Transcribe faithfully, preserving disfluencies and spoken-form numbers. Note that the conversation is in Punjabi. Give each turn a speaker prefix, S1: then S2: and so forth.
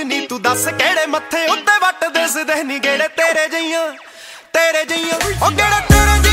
S1: ਨੀ ਤੂੰ ਦੱਸ ਕਿਹੜੇ ਮੱਥੇ ਉੱਤੇ ਵੱਟ ਦਿਸਦੇ ਨੀ ਗੇੜੇ ਤੇਰੇ ਜਈਆਂ ਤੇਰੇ ਜਈਆਂ ਉਹ ਗੇੜੇ ਤੇਰੇ